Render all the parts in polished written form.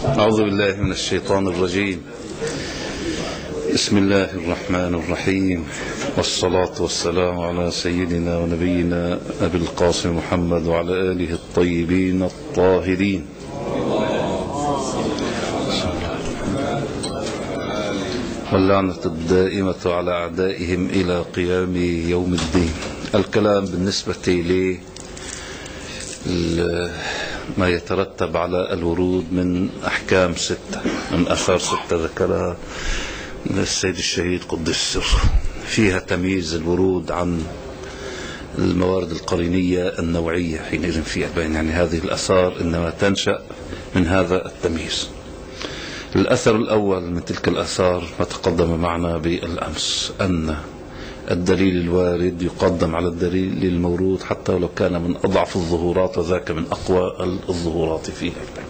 أعوذ بالله من الشيطان الرجيم. بسم الله الرحمن الرحيم، والصلاة والسلام على سيدنا ونبينا أبي القاسم محمد وعلى آله الطيبين الطاهرين. واللعنة الدائمة على أعدائهم إلى قيام يوم الدين. الكلام بالنسبة لي ما يترتب على الورود من أحكام 6، من أثار 6 ذكرها السيد الشهيد قدس سره، فيها تمييز الورود عن الموارد القرينية النوعية حينئذ في البين، يعني هذه الأثار إنما تنشأ من هذا التمييز. الأثر الأول من تلك الأثار ما تقدم معنا بالأمس، أن الدليل الوارد يقدم على الدليل المورود حتى ولو كان من أضعف الظهورات، وذاك من أقوى الظهورات فيها،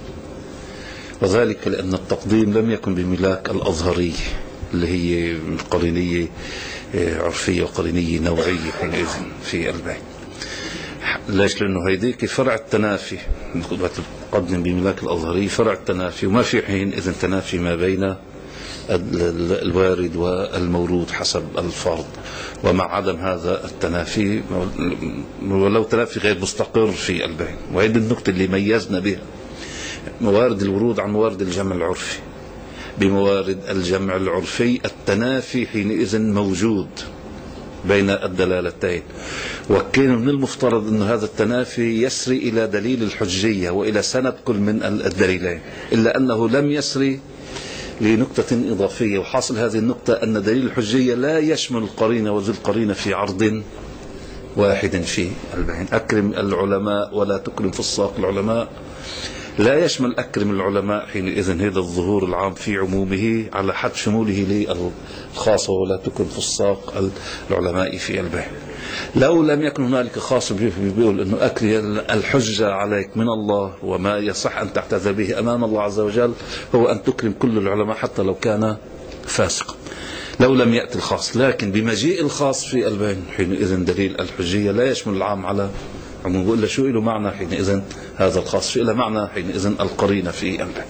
وذلك لأن التقديم لم يكن بملاك الأظهرية اللي هي قرينية عرفية وقرينية نوعية حينئذ في البين. ليش؟ لأنه هيديك فرع التنافي، تقدم بملاك الأظهرية فرع التنافي، وما في حينئذ تنافي ما بين الوارد والمورود حسب الفرض، ومع عدم هذا التنافي ولو تنافي غير مستقر في البين. وهذه النقطة اللي ميزنا بها موارد الورود عن موارد الجمع العرفي. بموارد الجمع العرفي التنافي حينئذ موجود بين الدلالتين، وكان من المفترض أن هذا التنافي يسري إلى دليل الحجية وإلى سند كل من الدليلين، إلا أنه لم يسري لنقطة إضافية. وحاصل هذه النقطة أن دليل الحجية لا يشمل القرينة وذي القرينة في عرض واحد في البين. أكرم العلماء ولا تكرم في الساق العلماء لا يشمل أكرم العلماء حينئذ هذا الظهور العام في عمومه على حد شموله للخاص، ولا تكرم في الساق العلماء في البين. لو لم يكن هنالك خاص بيقول أنه أكل الحجة عليك من الله، وما يصح أن تعتذر به أمام الله عز وجل هو أن تكرم كل العلماء حتى لو كان فاسقا، لو لم يأتي الخاص. لكن بمجيء الخاص في البين حينئذ دليل الحجية لا يشمل العام على عموم، وإلا شو له معنى حينئذ هذا الخاص، شو له معنى حينئذ القرينة في البين.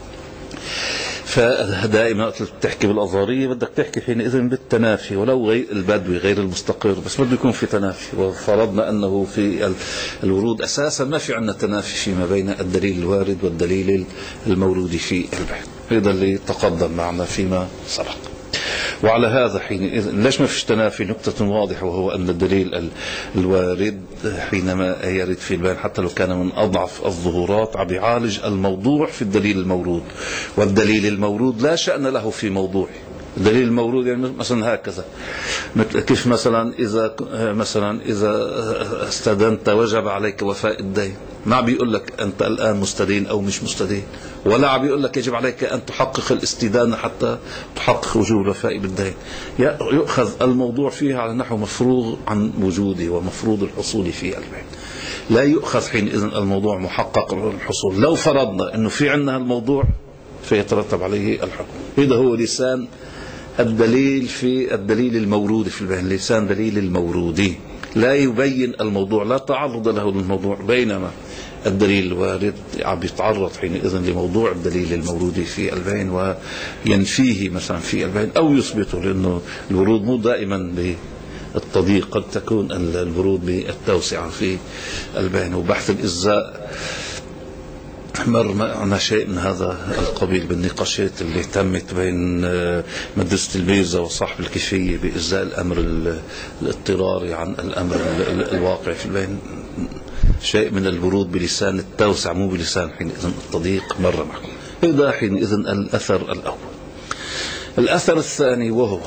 فدائما تحكي بالأظهرية بدك تحكي حينئذ بالتنافي، ولو غير البدوي غير المستقر، بس بده يكون في تنافي. وفرضنا أنه في الورود أساسا ما في عندنا تنافي فيما بين الدليل الوارد والدليل المورود في البين. هذا اللي تقدم معنا فيما سبق. وعلى هذا حينئذ ليش ما فيش تنافي؟ نقطة واضحة، وهو أن الدليل الوارد حينما يرد في البين حتى لو كان من أضعف الظهورات عم يعالج الموضوع في الدليل المورود، والدليل المورود لا شأن له في موضوعه. الدليل المورود يعني مثلا هكذا، كيف مثلا إذا استدنت وجب عليك وفاء الدين، ما بيقول لك أنت الآن مستدين أو مش مستدين، ولا عم بيقول لك يجب عليك أن تحقق الاستدانة حتى تحقق وجوب الوفاء بالدين. يؤخذ الموضوع فيها على نحو مفروض عن وجوده ومفروض الحصول في البين، لا يؤخذ حينئذ الموضوع محقق الحصول. لو فرضنا أنه في عندنا الموضوع فيترتب عليه الحكم. هذا هو لسان الدليل في الدليل المورود في البين، لسان دليل المورودي لا يبين الموضوع، لا تعرض له للموضوع، بينما الدليل الوارد عم يتعرض حينئذ لموضوع الدليل المورودي في البين وينفيه مثلا في البين أو يثبته، لأنه الورود مو دائما بالتضييق، قد تكون الورود بالتوسعة في البين. وبحث الإجزاء مر معنا شيء من هذا القبيل بالنقاشات اللي تمت بين مدرسة البيزة وصاحب الكيفية بإجزاء الأمر الاضطراري عن الأمر الواقع في البين. شيء من الورود بلسان التوسع مو بلسان حينئذ التضييق مر معكم. هذا حينئذ الأثر الأول. الأثر الثاني وهو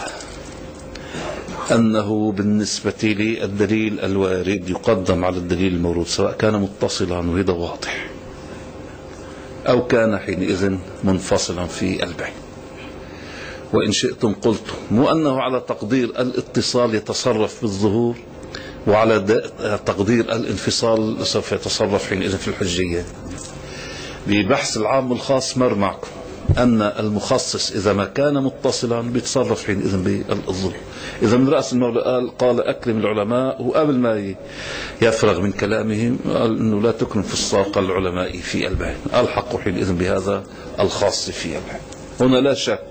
أنه بالنسبة لي الدليل الوارد يقدم على الدليل المورود سواء كان متصلا، وهذا واضح، أو كان حينئذ منفصلا في البين. وإن شئتم قلتم مو أنه على تقدير الاتصال يتصرف بالظهور، وعلى تقدير الانفصال سوف يتصرف حينئذ في الحجية. ببحث العام والخاص مر معكم أن المخصص إذا ما كان متصلا بيتصرف حينئذ بالظهور. إذا من رأس المولى قال أكرم العلماء، وقبل ما يفرغ من كلامهم قال أنه لا تكرم في الساق العلماء في البين، ألحقوا حينئذ بهذا الخاص في البين. هنا لا شك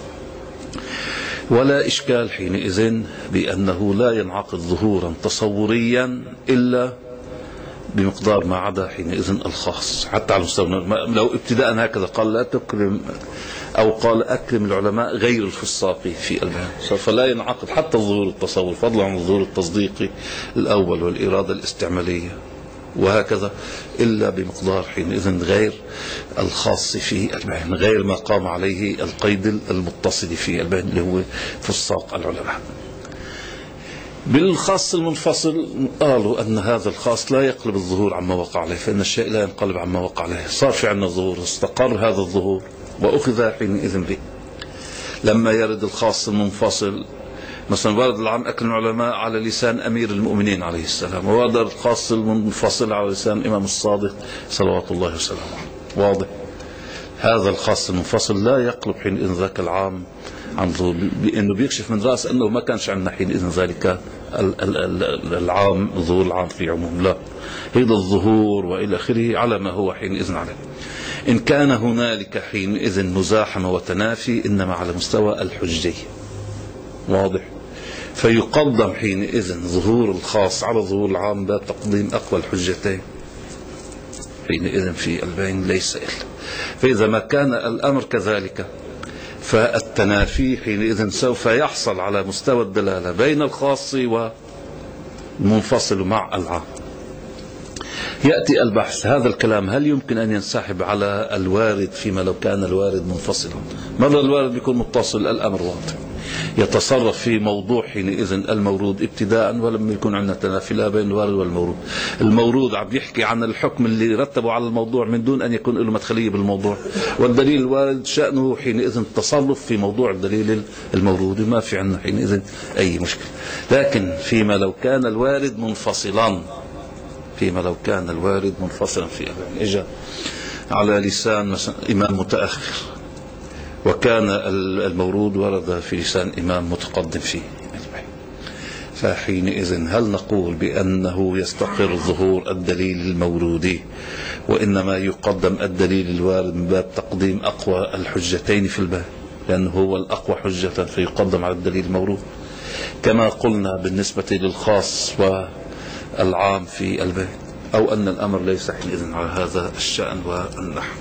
ولا إشكال حينئذ بأنه لا ينعقد ظهورا تصوريا إلا بمقدار ما عدا حينئذ الخاص. حتى على مستوى لو ابتداء هكذا قال لا تكرم أو قال أكرم العلماء غير الفساق في البيان، فلا ينعقد حتى الظهور التصور فضلا عن الظهور التصديقي الأول والإرادة الاستعمالية وهكذا إلا بمقدار حينئذ غير الخاص في البيان، غير ما قام عليه القيد المتصل في البيان اللي هو فساق العلماء. بالخاص المنفصل قالوا أن هذا الخاص لا يقلب الظهور عما وقع عليه، فإن الشيء لا ينقلب عما وقع عليه. صار في عندنا ظهور، استقر هذا الظهور وأخذ حينئذ به. لما يرد الخاص المنفصل مثلا ورد العام أكرم العلماء على لسان أمير المؤمنين عليه السلام، وورد الخاص المنفصل على لسان الإمام الصادق صلوات الله وسلامه عليه. واضح؟ هذا الخاص المنفصل لا يقلب حينئذ ذاك العام عن ظهور، لأنه بيكشف من رأس أنه ما كانش عندنا حينئذ ذلك العام الظهور العام في عموم، لا، هذا الظهور وإلى آخره على ما هو حينئذ عليه. إن كان هنالك حينئذ مزاحمة وتنافي إنما على مستوى الحجية. واضح؟ فيقدم حينئذ ظهور الخاص على ظهور العام بتقديم أقوى الحجتين حينئذ في البين ليس إلا. فإذا ما كان الأمر كذلك فالتنافي حينئذ سوف يحصل على مستوى الدلالة بين الخاص والمنفصل مع العام. يأتي البحث هذا الكلام هل يمكن أن ينسحب على الوارد فيما لو كان الوارد منفصلا؟ مرة الوارد بيكون متصل الأمر واضح يتصرف في موضوع حينئذ المورود ابتداء، ولم يكون عندنا تنافي لا بين الوارد والمورود. المورود عم يحكي عن الحكم اللي رتبه على الموضوع من دون أن يكون له مدخلية بالموضوع، والدليل الوارد شأنه حينئذ التصرف في موضوع الدليل المورود، ما في عندنا حينئذ أي مشكلة. لكن فيما لو كان الوارد منفصلا، فيما لو كان الوارد منفصلا في إجا على لسان مثلا إمام متأخر وكان المورود ورد في لسان إمام متقدم فيه، فحينئذ هل نقول بأنه يستقر ظهور الدليل المورودي وإنما يقدم الدليل الوارد من باب تقديم أقوى الحجتين في الباب لأنه هو الأقوى حجة فيقدم على الدليل المورود، كما قلنا بالنسبة للخاص والعام في الباب، أو أن الأمر ليس حينئذ على هذا الشأن والنحو؟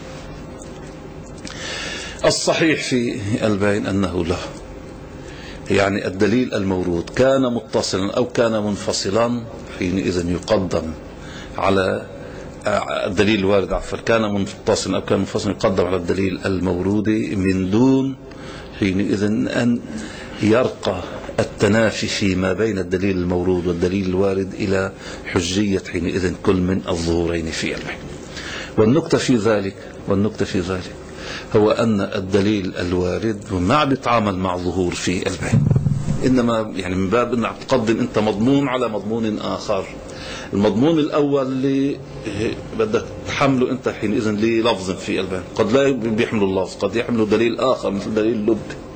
الصحيح في البين أنه لا، يعني الدليل المورود كان متصلا أو كان منفصلا حينئذ يقدم على الدليل الوارد، عفوا كان متصلا أو كان منفصلا يقدم على الدليل المورود من دون حينئذ أن يرقى التنافي فيما بين الدليل المورود والدليل الوارد إلى حجية حينئذ كل من الظهورين في البين. والنكتة في ذلك هو أن الدليل الوارد ما بيتعامل مع ظهور في البين، إنما يعني من باب أنك تقدم أنت مضمون على مضمون آخر. المضمون الأول اللي بدك تحمله أنت حينئذ للفظ في البين، قد لا بيحمل اللفظ، قد يحمل دليل آخر مثل دليل اللب.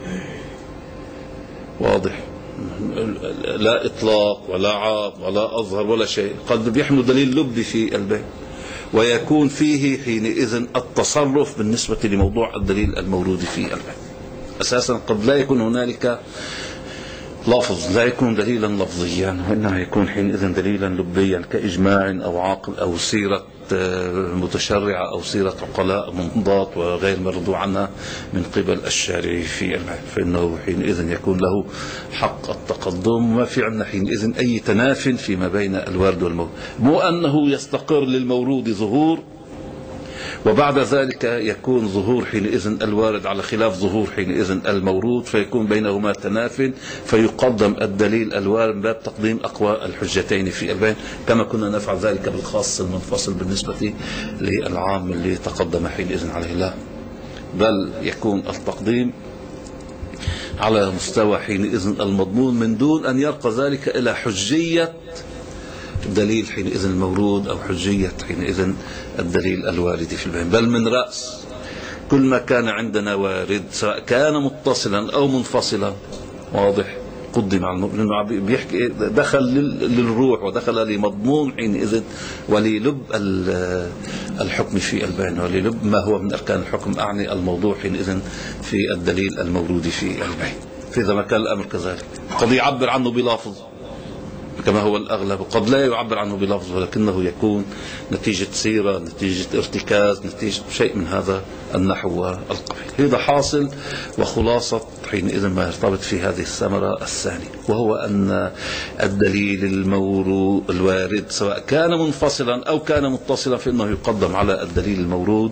واضح؟ لا إطلاق ولا عام ولا أظهر ولا شيء، قد بيحمل دليل لب في البين ويكون فيه حينئذ التصرف بالنسبة لموضوع الدليل المورود في البين. أساسا قد لا يكون هنالك لفظ، لا يكون دليلا لفظيا، وإنما يكون حينئذ دليلا لبيا كإجماع أو عقل أو سيرة متشرعة أو سيرة عقلاء منضات وغير مرضو عنها من قبل الشارع في البين، فإنه حينئذ يكون له حق التقدم، وما في عندنا حينئذ أي تناف فيما بين الوارد والمورود. مو أنه يستقر للمورود ظهور وبعد ذلك يكون ظهور حينئذ الوارد على خلاف ظهور حينئذ المورود، فيكون بينهما تناف فيقدم الدليل الوارد باب تقديم أقوى الحجتين في البين، كما كنا نفعل ذلك بالخاص المنفصل بالنسبة للعام اللي تقدم حينئذ عليه. لا، بل يكون التقديم على مستوى حينئذ المضمون من دون أن يرقى ذلك إلى حجية دليل حينئذ المورود أو حجية حينئذ الدليل الوارد في البين، بل من رأس كل ما كان عندنا وارد سواء كان متصلا أو منفصلا واضح قدم على لأنه بيحكي دخل للروح ودخل لمضمون حينئذ وللب الحكم في البين وللب ما هو من أركان الحكم، أعني الموضوع حينئذ في الدليل المورود في البين. فإذا ما كان الأمر كذلك قد يعبر عنه بلفظ كما هو الأغلب، وقد لا يعبر عنه بلفظ ولكنه يكون نتيجة سيرة، نتيجة ارتكاز، نتيجة شيء من هذا النحو والقبيل. هذا حاصل وخلاصة حينئذ ما يرتبط في هذه الثمرة الثانية، وهو أن الدليل المورود الوارد سواء كان منفصلا أو كان متصلا فإنه يقدم على الدليل المورود،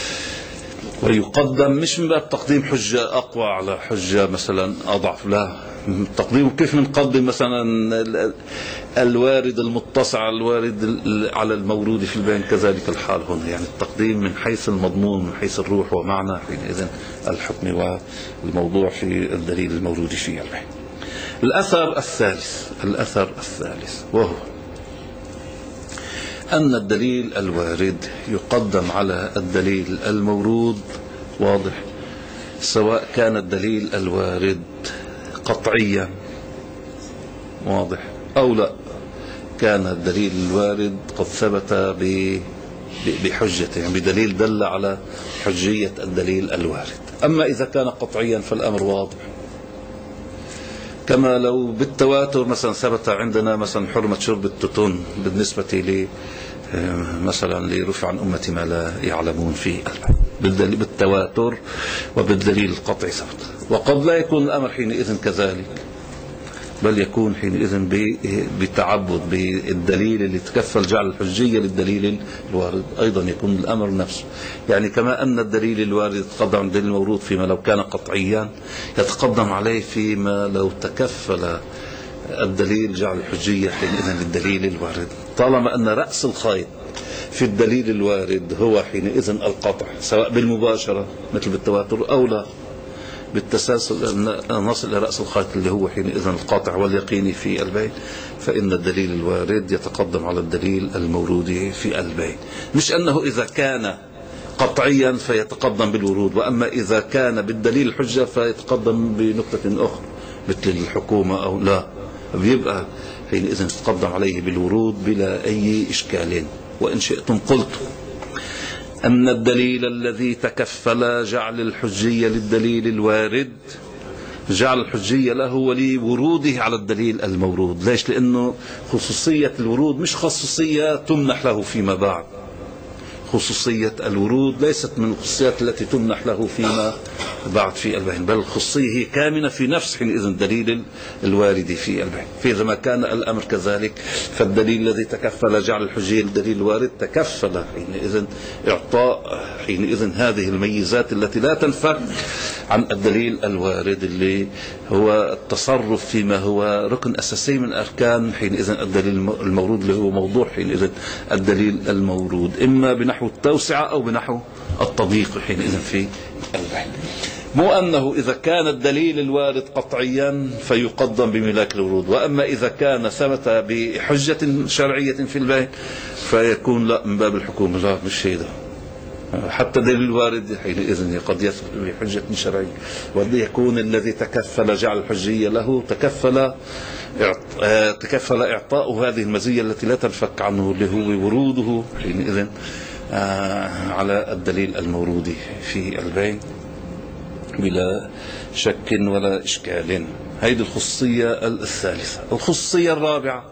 ويقدم مش من باب تقديم حجة أقوى على حجة مثلا أضعف، لا، تقديم كيف نقدم مثلا الوارد المتصل على الوارد على المورود في البين، كذلك الحال هنا، يعني التقديم من حيث المضمون من حيث الروح ومعنى حينئذ الحكم والموضوع في الدليل المورود في البين. الأثر الثالث وهو أن الدليل الوارد يقدم على الدليل المورود، واضح، سواء كان الدليل الوارد قطعيا، واضح، أو لا، كان الدليل الوارد قد ثبت بحجته، يعني بدليل دل على حجية الدليل الوارد. أما إذا كان قطعيا فالأمر واضح، كما لو بالتواتر مثلا ثبت عندنا مثلا حرمة شرب التتن بالنسبة مثلا لرفع عن أمة ما لا يعلمون في بالتواتر وبالدليل القطعي ثبت. وقد لا يكون الأمر حينئذ كذلك، بل يكون حينئذ بتعبد بالدليل اللي تكفل جعل الحجية للدليل الوارد، أيضا يكون الأمر نفسه. يعني كما أن الدليل الوارد يتقدم عن الدليل المورود فيما لو كان قطعيا، يتقدم عليه فيما لو تكفل الدليل جعل الحجية حينئذ للدليل الوارد، طالما أن رأس الخيط في الدليل الوارد هو حينئذ القطع، سواء بالمباشرة مثل بالتواتر أو لا بالتسلسل نصل إلى رأس الخيط اللي هو حينئذ القاطع واليقيني في البين، فإن الدليل الوارد يتقدم على الدليل المورود في البين. مش أنه إذا كان قطعيا فيتقدم بالورود، وأما إذا كان بالدليل الحجة فيتقدم بنقطة أخرى مثل الحكومة أو لا، بيبقى حينئذ يتقدم عليه بالورود بلا أي إشكال. وإن شئتم قلت أن الدليل الذي تكفل جعل الحجية للدليل الوارد جعل الحجية له ولوروده على الدليل المورود. ليش؟ لأنه خصوصية الورود مش خصوصية تمنح له فيما بعد، خصوصية الورود ليست من الخصوصيات التي تمنح له فيما بعد في البين، بل الخصوصية هي كامنة في نفس حينئذ الدليل الوارد في البين. فإذا ما كان الأمر كذلك فالدليل الذي تكفل جعل الحجية للدليل الوارد تكفل حينئذ هذه الميزات التي لا تنفك عن الدليل الوارد، اللي هو التصرف فيما هو ركن أساسي من أركان حينئذ الدليل المورود، اللي هو موضوع حينئذ الدليل المورود، إما بنحو التوسعة أو بنحو التضييق حينئذ في البين. مو أنه إذا كان الدليل الوارد قطعيا فيقدم بملاك الورود، وأما إذا كان ثبت بحجة شرعية في البين فيكون لا من باب الحكومة، لا مش هذا. حتى دليل الوارد حينئذ قد يثبت بحجة شرعية، ويكون الذي تكفل جعل الحجية له تكفل إعطاء هذه المزية التي لا تنفك عنه، اللي هو وروده حينئذ على الدليل المورود في البين بلا شك ولا إشكال. هذه الخصوصية الثالثة. الخصوصية الرابعة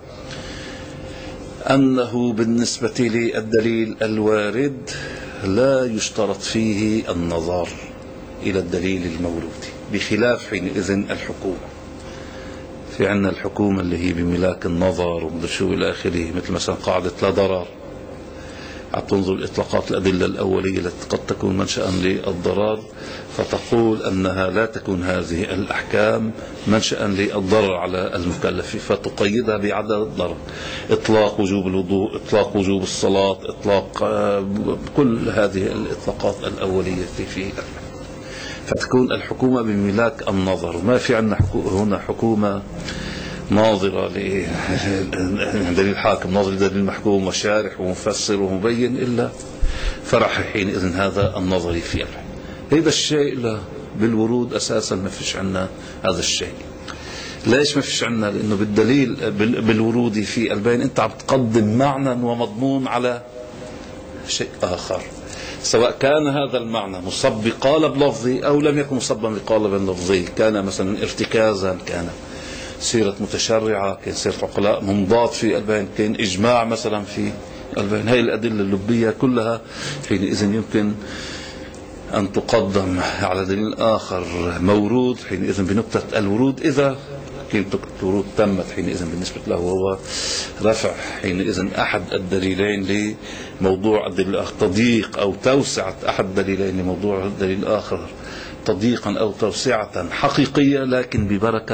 أنه بالنسبة للدليل الوارد لا يشترط فيه النظر إلى الدليل المورود، بخلاف حينئذ الحكومة. في عنا الحكومة اللي هي بملاك النظر ومدرشو إلى آخره، مثل مثلا قاعدة لا ضرر، تنظر الإطلاقات الأدلة الأولية التي قد تكون منشأ للضرر، فتقول أنها لا تكون هذه الأحكام منشأ للضرر على المكلف، فتقيدها بعدم الضرر، إطلاق وجوب الوضوء، إطلاق وجوب الصلاة، إطلاق كل هذه الإطلاقات الأولية في فتكون الحكومة بملاك النظر. ما في عندنا هنا حكومة ناظرة لدليل الحاكم، ناظر لدليل المحكوم وشارح ومفسر ومبين، إلا فرح حينئذ هذا النظري في هذا الشيء لا، بالورود أساسا ما فيش عنا هذا الشيء. ليش ما فيش عنا؟ لأنه بالدليل بالورود في البين أنت عم تقدم معنى ومضمون على شيء آخر، سواء كان هذا المعنى مصب بقالب لفظي أو لم يكن مصبا بقالب لفظي، كان مثلا ارتكازا، كان سيرة متشرعة، كان سيرة عقلاء منضات في البين، كان إجماع مثلا في البين. هذه الأدلة اللبية كلها حينئذ يمكن أن تقدم على دليل آخر موروث حينئذ بنكتة الورود، إذا كانت الورود تمت حينئذ بالنسبة له، وهو رفع حينئذ أحد الدليلين لموضوع الدليل الآخر، تضييق أو توسعة أحد الدليلين لموضوع الدليل الآخر، تضييقا أو توسعة حقيقية لكن ببركة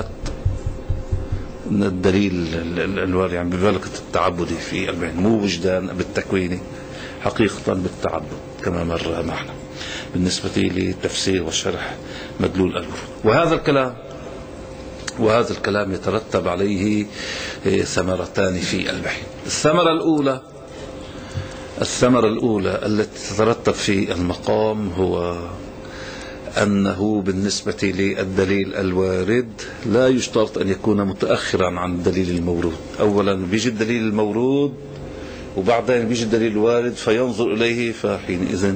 الدليل الوارد، يعني ببركة التعبد في البين، مو وجدان بالتكوين، حقيقة بالتعبد كما مر معنا بالنسبة لتفسير وشرح مدلول الورود. وهذا الكلام يترتب عليه ثمرتان في البحث. الثمرة الأولى التي تترتب في المقام هو أنه بالنسبة للدليل الوارد لا يشترط أن يكون متأخرا عن الدليل المورود. أولا بيجي الدليل المورود وبعدين بيجي الدليل الوارد فينظر إليه، فحينئذ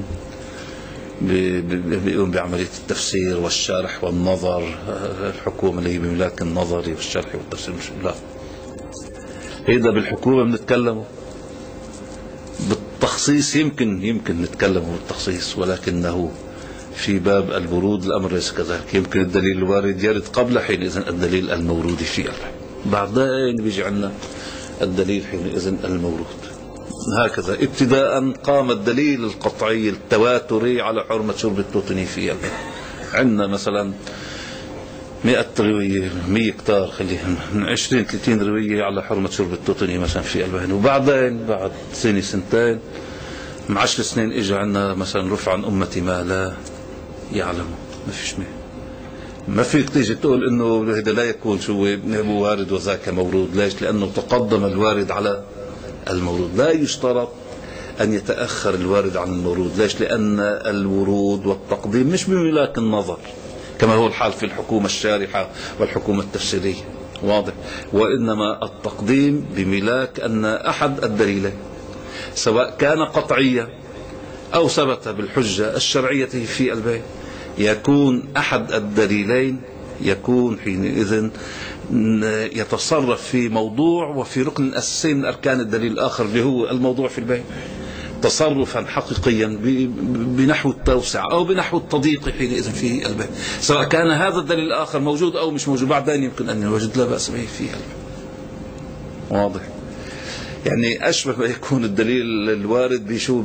بيقوم بعملية التفسير والشرح والنظر، الحكومة اللي هي بملاك النظر والشرح والتفسير. لا، إذا بالحكومة بنتكلمه بالتخصيص، يمكن نتكلمه بالتخصيص، ولكنه في باب الورود الأمر ليس كذلك. يمكن الدليل الوارد يرد قبل حينئذ الدليل المورود في البحث، بعدين بيجي عندنا الدليل حينئذ المورود. هكذا ابتداء قام الدليل القطعي التواتري على حرمة شرب التوتني في البحث. عندنا مثلا 100 رواية، 100 كتار، خليها من 20-30 رواية على حرمة شرب التوتني مثلا في البحث، وبعدين بعد سنة سنتين من 10 سنين اجى عندنا مثلا رفع عن أمتي ما لا يعلم. ما فيش ما فيك تيجي تقول انه هذا لا يكون شو وارد وذاك مورود. ليش؟ لانه تقدم الوارد على المورود. لا يشترط ان يتأخر الوارد عن المورود. ليش؟ لان الورود والتقديم مش بملاك النظر كما هو الحال في الحكومة الشارحة والحكومة التفسيرية، واضح؟ وانما التقديم بملاك ان احد الدليلين سواء كان قطعيا أو ثبت بالحجة الشرعية في البيت، يكون أحد الدليلين يكون حينئذ يتصرف في موضوع وفي ركن أساسي من أركان الدليل الآخر اللي هو الموضوع في البيت، تصرفا حقيقيا بنحو التوسع أو بنحو التضييق حينئذ في البيت، سواء كان هذا الدليل الآخر موجود أو مش موجود، بعدين يمكن أن يوجد لا بأس به في البيت. واضح؟ يعني أشبه ما يكون الدليل الوارد بشو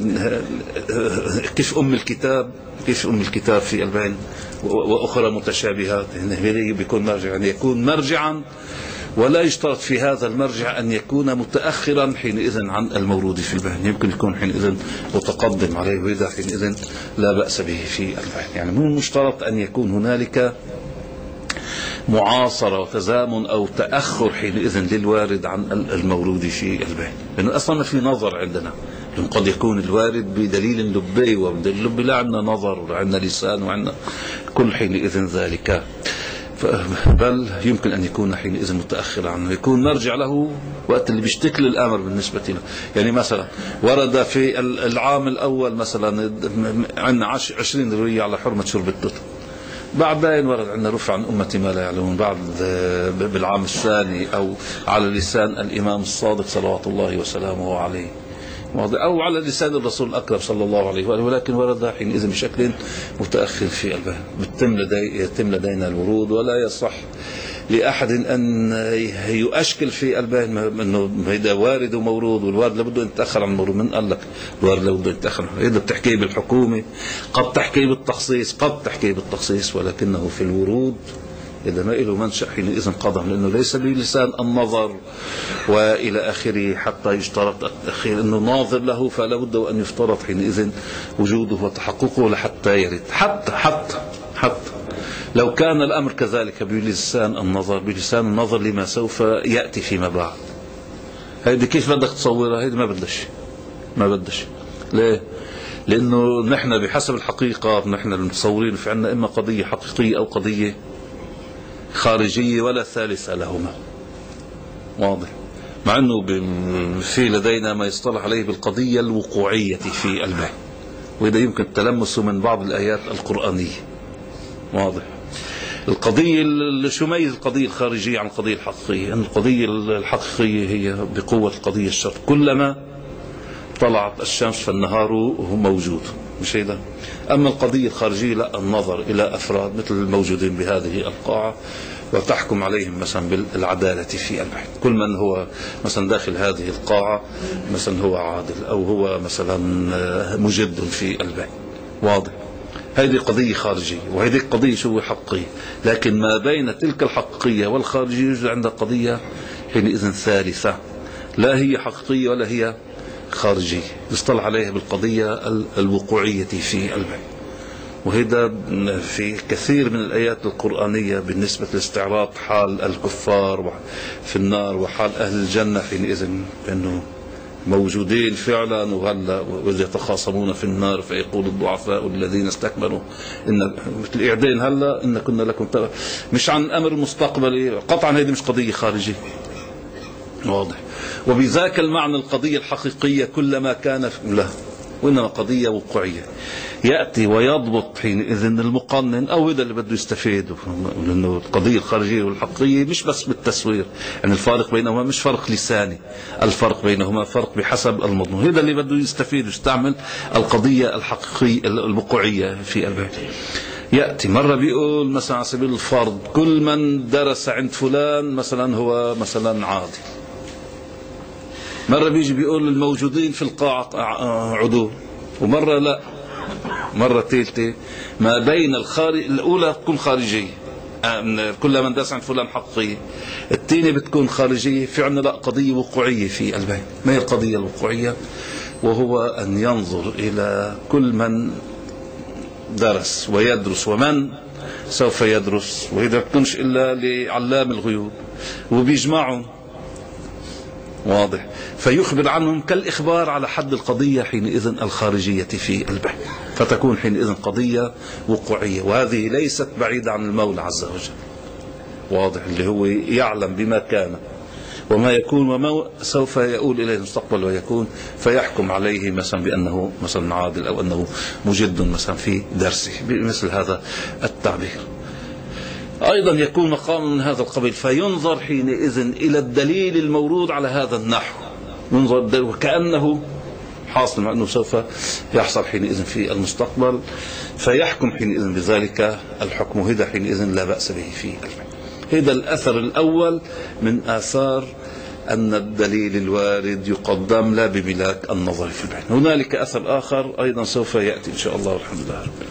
كيف أم الكتاب في البين وأخرى متشابهات، يعني بيكون مرجع، يعني يكون مرجعا، ولا يشترط في هذا المرجع أن يكون متأخرا حينئذ عن المورود في البين، يمكن يكون حينئذ متقدم عليه، وإذا حينئذ لا بأس به في البين. يعني مو مشترط أن يكون هنالك معاصرة وتزامن أو تأخر حينئذ للوارد عن المورود في البين، لأنه أصلا في نظر عندنا، لأنه قد يكون الوارد بدليل لبي، وبدليل اللبي لا عندنا نظر ولا عندنا لسان وعندنا كل حينئذ ذلك، بل يمكن أن يكون حينئذ متأخر عنه، يكون مرجع له وقت اللي بيشتكل الأمر بالنسبة له. يعني مثلا ورد في العام الأول مثلا عندنا 20 رواية على حرمة شرب التوت، بعدين ورد عندنا رفع عن أمتي ما لا يعلمون بعد بالعام الثاني، أو على لسان الإمام الصادق صلوات الله وسلامه عليه، أو على لسان الرسول الأكرم صلى الله عليه وآله، ولكن ورد حينئذ بشكل متأخر في الباب. يتم لدينا الورود، ولا يصح لأحد أن يؤشكل في الباب أنه هذا وارد ومورود، والوارد لابد أن يتأخر عن المورود. من قال لك الوارد لابد أن يتأخر؟ إذا بتحكي بالحكومة قد تحكي بالتخصيص، ولكنه في الورود إذا ما له منشأ حينئذ قدم، لأنه ليس بلسان النظر وإلى آخره حتى يشترط التأخير أنه ناظر له، فلا بد أن يفترض حينئذ وجوده وتحققه لحتى يرد. حتى لو كان الأمر كذلك بلسان النظر لما سوف يأتي فيما بعد، هيدي كيف بدك تصورها؟ هيدي ما بدش. ليه؟ لأنه نحن بحسب الحقيقة نحن المتصورين في عنا إما قضية حقيقية أو قضية خارجية ولا ثالث لهما. واضح. مع أنه في لدينا ما يصطلح عليه بالقضية الوقوعية في البيع، وإذا يمكن تلمسه من بعض الآيات القرآنية. واضح. القضية شو يميز القضية الخارجية عن القضية الحقيقية؟ أن القضية الحقيقية هي بقوة القضية الشرط، كلما طلعت الشمس فالنهار هو موجود، مش هيدا. أما القضية الخارجية لا، النظر إلى أفراد مثل الموجودين بهذه القاعة وتحكم عليهم مثلا بالعدالة في البحث. كل من هو مثلا داخل هذه القاعة مثلا هو عادل أو هو مثلا مجد في البحث. واضح. هذه قضية خارجية، وهذه قضية شو حقيقية. لكن ما بين تلك الحقيقية والخارجية يوجد عندها قضية حينئذ ثالثة، لا هي حقيقية ولا هي خارجية، يصطلح عليها بالقضية الوقوعية في البيع. وهذا في كثير من الآيات القرآنية بالنسبة لاستعراض حال الكفار في النار وحال أهل الجنة حينئذ أنه موجودين فعلا، وهلا ويتخاصمون في النار فيقول الضعفاء الذين استكبروا إن مثل إعدين هلا إن كنا لكم مش عن أمر مستقبلي قطعا. هذه مش قضية خارجية. واضح. وبذاك المعنى القضية الحقيقية كلما كان له، وإنما قضية وقوعية يأتي ويضبط حينئذ المقنن أو هذا اللي بده يستفيد. لأنه القضية الخارجية والحقيقية مش بس بالتصوير، يعني الفارق بينهما مش فرق لساني، الفرق بينهما فرق بحسب المضمون. هذا اللي بده يستفيد يستعمل القضية الحقيقية الوقوعية في البيت. يأتي مرة بيقول مثلا على سبيل الفرض كل من درس عند فلان مثلا هو مثلا عادل. مرة بيجي بيقول الموجودين في القاعة عدول، ومرة لا، مرة ثالثة ما بين الأولى تكون خارجية، كل من درس عند فلان حقيقية، الثانية بتكون خارجية. في عندنا لا، قضية وقوعية في البيت. ما هي القضية الوقوعية؟ وهو أن ينظر إلى كل من درس ويدرس ومن سوف يدرس، وإذا بتكونش إلا لعلام الغيوب وبيجمعهم. واضح. فيخبر عنهم كالإخبار على حد القضية حينئذ الخارجية في البحث، فتكون حينئذ قضية وقوعية. وهذه ليست بعيدة عن المولى عز وجل. واضح. اللي هو يعلم بما كان وما يكون وما سوف يؤول إليه المستقبل ويكون، فيحكم عليه مثلا بأنه مثلا عادل أو أنه مجد مثلا في درسه بمثل هذا التعبير. أيضا يكون مقام من هذا القبيل، فينظر حينئذ إلى الدليل المورود على هذا النحو، ينظر وكأنه حاصل مع أنه سوف يحصل حينئذ في المستقبل، فيحكم حينئذ بذلك الحكم. هذا حينئذ لا بأس به في الفعل. هذا الأثر الأول من آثار أن الدليل الوارد يقدم لا بملاك النظر في البحث. هنالك أثر آخر أيضا سوف يأتي إن شاء الله والحمد لله رب العالمين.